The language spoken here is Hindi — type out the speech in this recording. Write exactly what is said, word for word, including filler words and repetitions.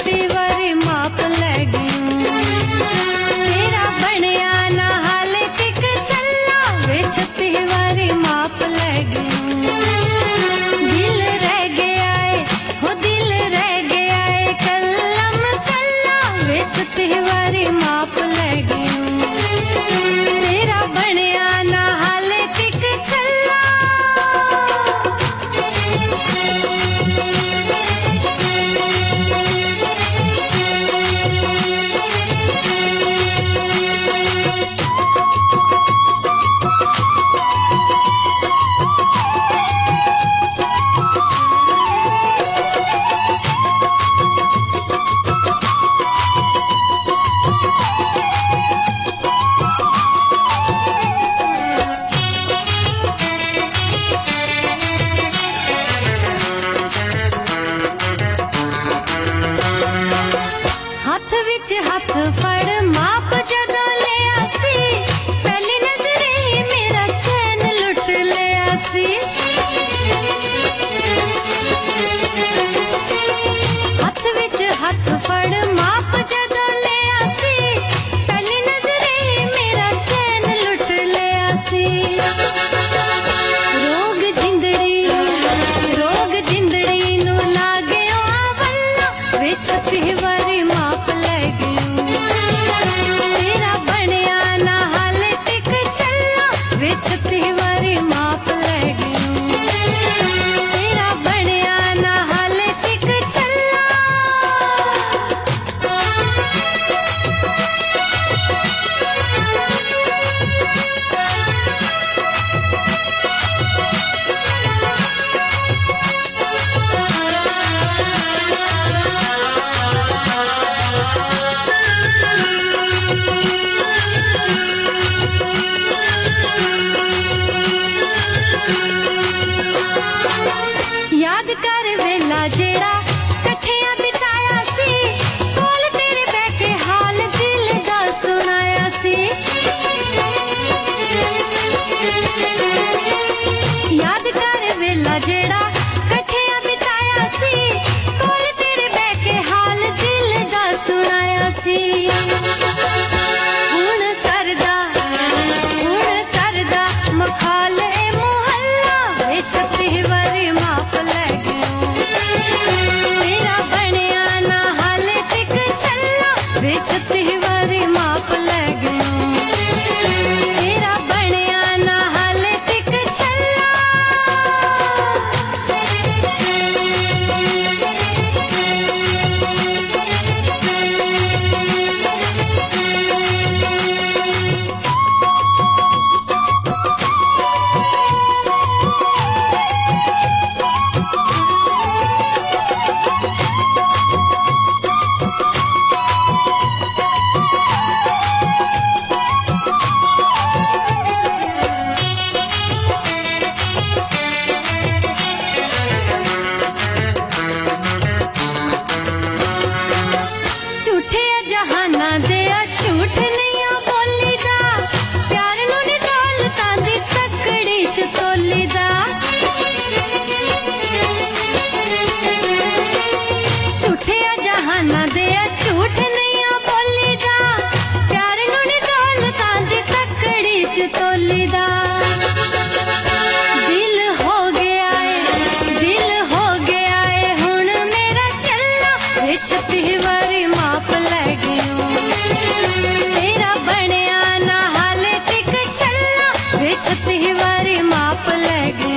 छत्ती वारी माप ले गयूं। तेरा बनया ना हाले टिक चला वे छत्ती वारी माप ले गयूं। दिल रह गया है हो दिल रह गया है कलम कल्ला वे छत्ती वारी माप ले गयूं। तेरा बनया ना हाले टिक चला। हाथ विच हाथ फड़ माप जदों लिया सी पहली नजरे ही मेरा चैन लुट लिया सी। हाथ विच हाथ फड़ माप जदों लिया सी पहली नजरे ही मेरा चैन लुट लिया सी। रोग जिंदड़ी रोग जिंदड़ी नू लागे वल्ला वे छत्ती वारी माप ले गयूं। तेरा बनया ना हाले टिक चला वे छत्ती वारी माप ले गयूं। तेरा बनया ना हाले टिक चला। याद कर वेला जेड़ा कठिया बिताया सी कोल तेरे बैठे हाल दिल दा सुनाया सी। याद कर वेला जेड़ा कठिया बिताया सी कोल तेरे बैठे हाल दिल दा सुनाया सी। हुण करदा हुण करदा मखाले मुहल्ला वे छत्ती वारी माप ले गयूं। तेरा बनया ना हाले टिक चला वे छत्ती वारी माप ले गयूं। तेरा बनया ना हाले टिक चला। झूठे जहाना दे झूठ नहीं बोली दा प्यार नू नी दौलतां दी तकड़ी च तोली दा। झूठे जहाना दे झूठ नहीं बोली दा प्यार नू नी दौलतां दी तकड़ी च तोली दा। दिल हो गया है दिल हो गया है हुण मेरा चला वे छत्ती वारी माप ले गयूं। तेरा बनया ना हाले टिक चला वे छत्ती वारी माप ले गयूं।